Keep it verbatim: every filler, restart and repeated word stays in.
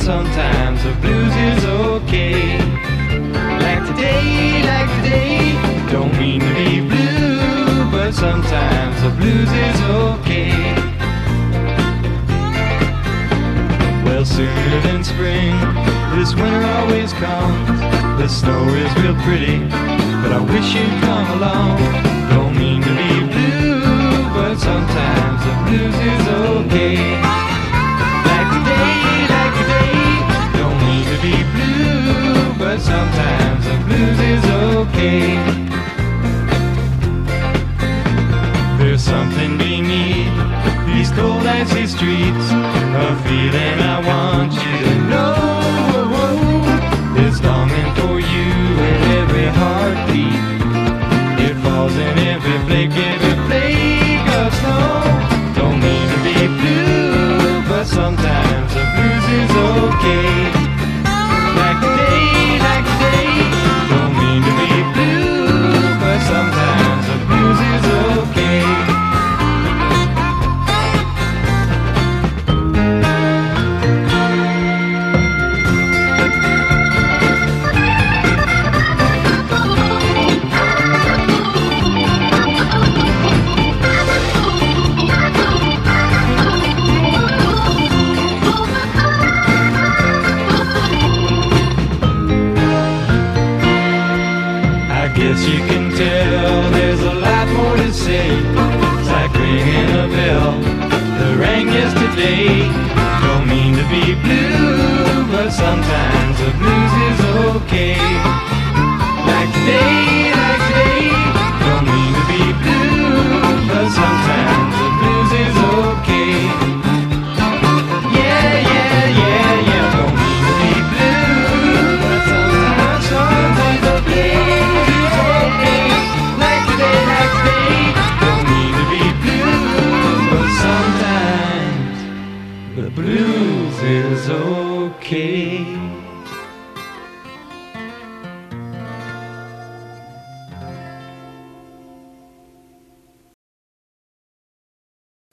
sometimes the blues is okay. Like today, like today, don't mean to be blue, but sometimes the blues is okay. Well, sooner than spring, this winter always comes. The snow is real pretty, but I wish you'd come along. Don't mean to be blue, but sometimes the blues is okay. Like today, like today, don't mean to be blue, but sometimes the blues is okay. There's something beneath these cold icy streets, a feeling I want you to know. It's longing for you in every heartbeat. It falls in every flake, every flake of snow. Don't mean to be blue, but sometimes the blues is okay. Like today, like today, don't mean to be blue, but sometimes the blues is okay. Guess you can tell there's a lot more to say. It's like ringing a bell that rang yesterday. Don't mean to be blue, but sometimes the blues is okay. Like today, like today, don't mean to be blue, but sometimes the blues is okay. Yeah, yeah, yeah, yeah, don't mean to be blue, but sometimes, sometimes the blues. The blues is okay.